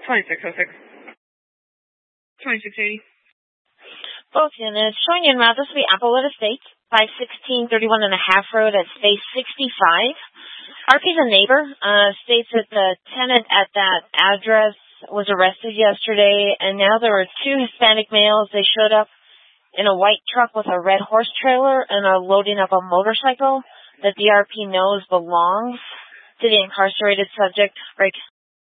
2606. 2680. Both units showing in route. This will be Applewood Estates, 51631 and a half road at space 65. RP's a neighbor, states that the tenant at that address was arrested yesterday, and now there were two Hispanic males. They showed up in a white truck with a red horse trailer and are loading up a motorcycle that the RP knows belongs to the incarcerated subject. Break.